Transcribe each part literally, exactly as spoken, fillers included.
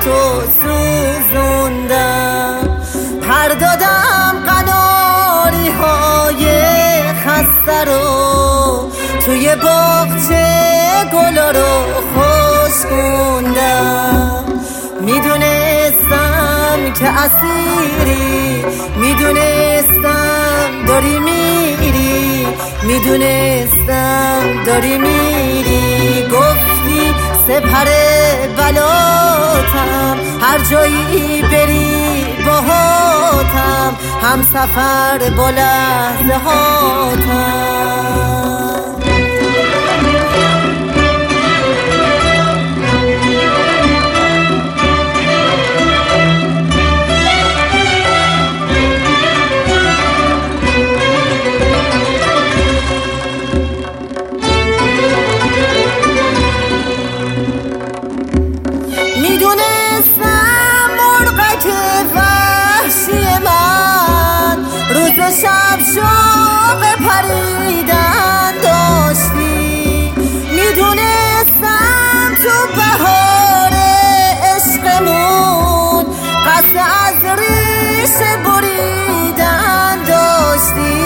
تو سوزوندم، پر دادم قناری های خسته رو، توی باغچه گلا رو خشکوندم. میدونستم که اسیری، میدونستم داری میری، میدونستم داری میری. گفتی سپر بلاتم، هر جایی بری باهاتم، هم سفر با لحظه هاتم. شب شوق پریدن داشتی، میدونستم تو بهار عشقمون قصد از ریشه بریدن داشتی.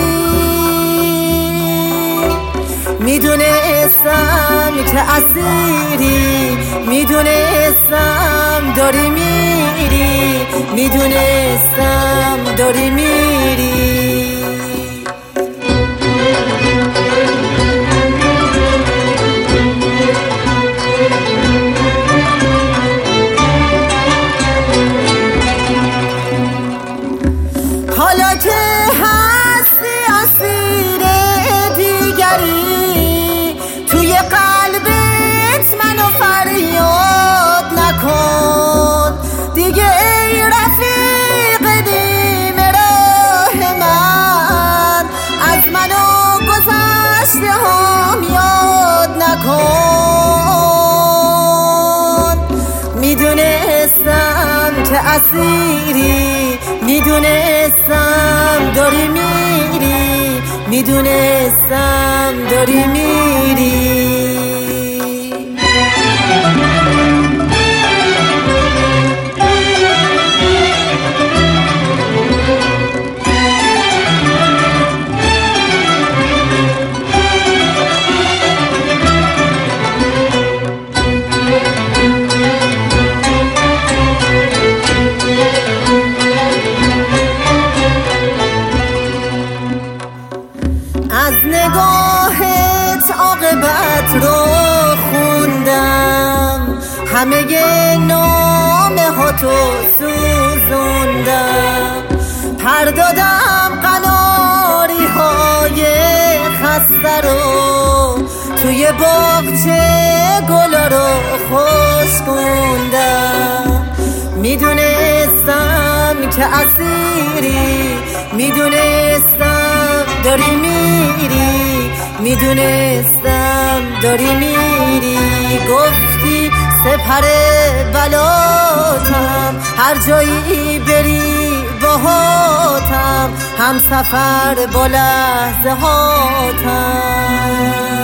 میدونستم که اسیری، میدونستم داری میری، میدونستم داری میری. حالا که هستی اسیر دیگری، توی قلبت منو فریاد نکن دیگه. ای رفیق نیمه راه من، از منو گذشته هم یاد نکن. میدونستم که اسیری، میدونستم داری میری، میدونستم داری میری. از نگاهت عاقبت رو خوندم، همه نامه ها تو سوزوندم، پر دادم قناری های خسته رو، توی باغچه گلا رو خشکوندم. میدونستم که اسیری، میدونستم داری میری، میدونستم داری میری. گفتی سپر بلاتم، هر جایی بری باهاتم، هم سفر با لحظه هاتم.